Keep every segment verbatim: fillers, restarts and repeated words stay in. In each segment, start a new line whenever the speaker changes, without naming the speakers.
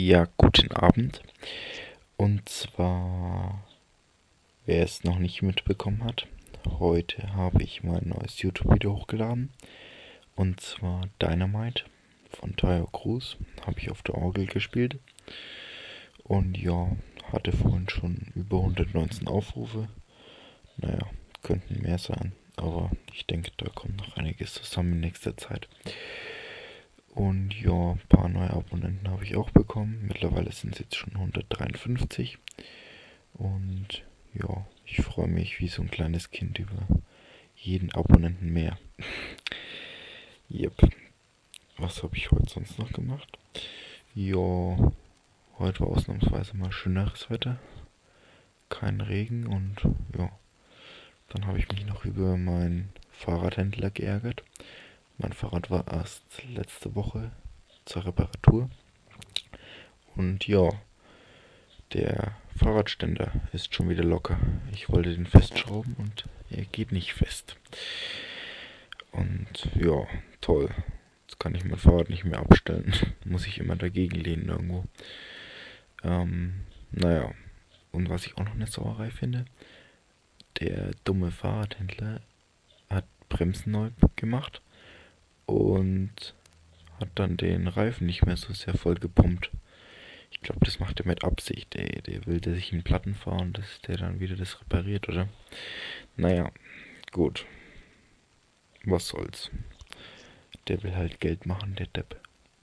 Ja, guten Abend. Und zwar, wer es noch nicht mitbekommen hat, heute habe ich mein neues YouTube-Video hochgeladen. Und zwar Dynamite von Tayo Cruz. Habe ich auf der Orgel gespielt. Und ja, hatte vorhin schon über hundertneunzehn Aufrufe. Naja, könnten mehr sein. Aber ich denke, da kommt noch einiges zusammen in nächster Zeit. Und ja, ein paar neue Abonnenten habe ich auch bekommen. Mittlerweile sind es jetzt schon hundertdreiundfünfzig. Und ja, ich freue mich wie so ein kleines Kind über jeden Abonnenten mehr. Yep. Was habe ich heute sonst noch gemacht? Ja, heute war ausnahmsweise mal schöneres Wetter. Kein Regen und ja. Dann habe ich mich noch über meinen Fahrradhändler geärgert. Mein Fahrrad war erst letzte Woche zur Reparatur. Und ja, der Fahrradständer ist schon wieder locker. Ich wollte den festschrauben und er geht nicht fest. Und ja, toll. Jetzt kann ich mein Fahrrad nicht mehr abstellen. Muss ich immer dagegen lehnen irgendwo. Ähm, naja. Und was ich auch noch eine Sauerei finde, der dumme Fahrradhändler hat Bremsen neu gemacht und hat dann den Reifen nicht mehr so sehr voll gepumpt. Ich glaube, das macht er mit Absicht, ey. Der will, dass ich einen Platten fahre und dass der dann wieder das repariert, oder? Naja, gut. Was soll's. Der will halt Geld machen, der Depp.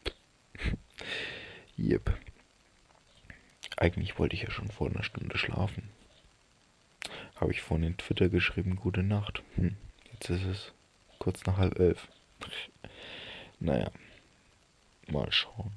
Yep. Eigentlich wollte ich ja schon vor einer Stunde schlafen. Habe ich vorhin in Twitter geschrieben, gute Nacht. Hm, jetzt ist es kurz nach halb elf. Naja, mal schauen.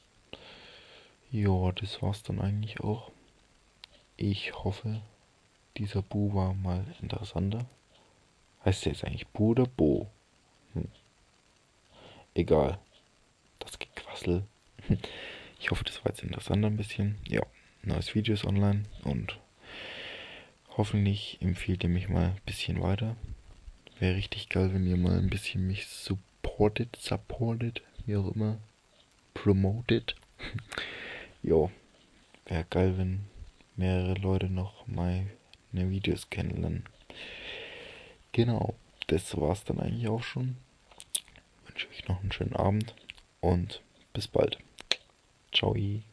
Ja, das war's dann eigentlich auch. Ich hoffe, dieser Bu war mal interessanter. Heißt der jetzt eigentlich Bu oder Bo? Hm, egal. Das Gequassel. Ich hoffe, das war jetzt interessant ein bisschen. Ja, neues Video ist online und hoffentlich empfiehlt ihr mich mal ein bisschen weiter. Wäre richtig geil, wenn ihr mal ein bisschen mich supportet, supportet, wie auch immer, promotet. Jo, wäre geil, wenn mehrere Leute noch meine Videos kennenlernen. Genau, das war's dann eigentlich auch schon. Ich wünsche euch noch einen schönen Abend und bis bald. Ciao.